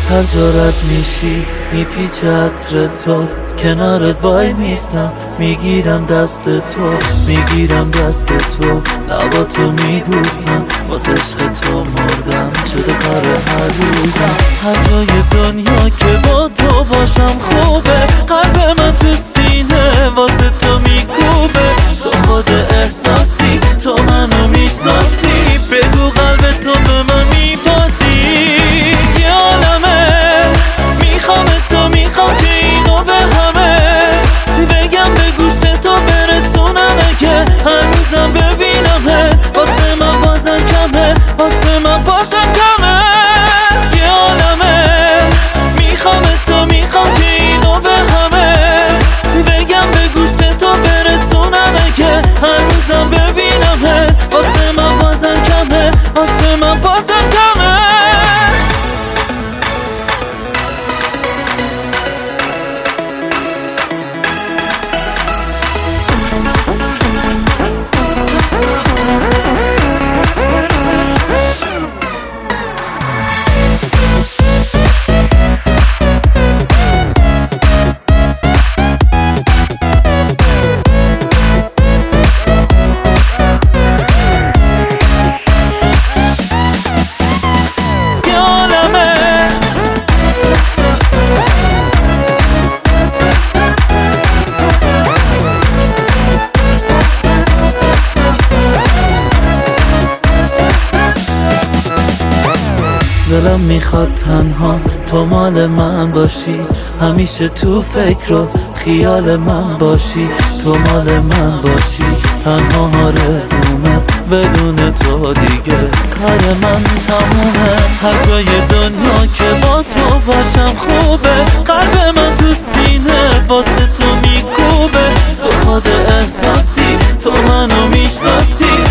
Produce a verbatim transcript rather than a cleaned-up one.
هر جا رد میشی میپیچه عطر تو، کنارت وای میستم میگیرم دست تو، میگیرم دست تو، لبا تو میبوسم، واسه عشق تو مردم شده کار هر روزم. هر جای دنیا که با تو باشم خوبه، قلب من تو سینه واسه تو میکوبه. تو خود احساسی، تو منو میشناسی، بگو قلب تو به من میبازی. یه عالمه میخوام تو، میخوام که اینو به همه بگم، به گوش تو برسونم که هنوزم ببینمه. واسه من بازم کمه، واسه من بازم کمه. یه عالمه میخوام تو، میخوام که اینو به همه بگم، به گوش تو برسونم که هنوزم ببینمه. واسه من بازم کمه، واسه من بازم کمه. دلم میخواد تنها تو مال من باشی، همیشه تو فکر و خیال من باشی. تو مال من باشی، تنها آرزومه، بدون تو دیگه کار من تمومه. هر جای دنیا که با تو باشم خوبه، قلب من تو سینه واسه تو میکوبه. تو خود احساسی، تو منو میشناسی،